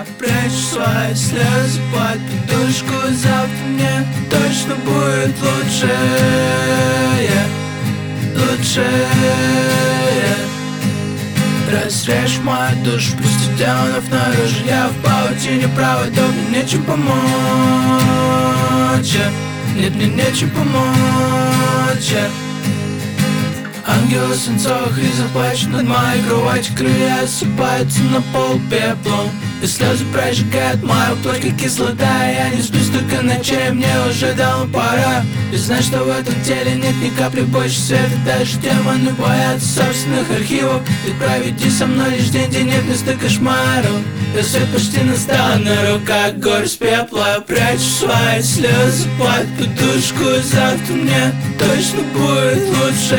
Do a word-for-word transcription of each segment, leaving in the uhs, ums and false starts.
я прячу свои слезы под подушку. Завтра мне точно будет лучше, лучше. Разрежь мою душу, пусти демонов наружу. Я в паутине проводов, мне нечем помочь. Нет, мне нечем помочь. Ангелы свинцовых и заплачут над моей кроватью. Крылья осыпаются на пол пеплом, и слезы прожигают мою плоть, как кислота. Я не сплю столько ночей, мне уже давно пора. И знать, что в этом теле нет ни капли больше света. Даже демоны боятся собственных архивов. Ведь проведи со мной лишь день, где нет места кошмаров. Рассвет почти настал, на руках горы с пепла. Я прячу свои слезы под подушку. Завтра мне точно будет лучше,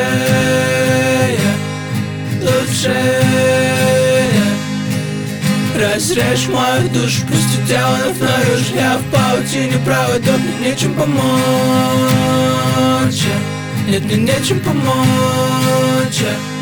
лучше. Разрежь мою душу, пусти демонов наружу. Я в паутине проводов, мне нечем помочь. Нет, мне нечем помочь.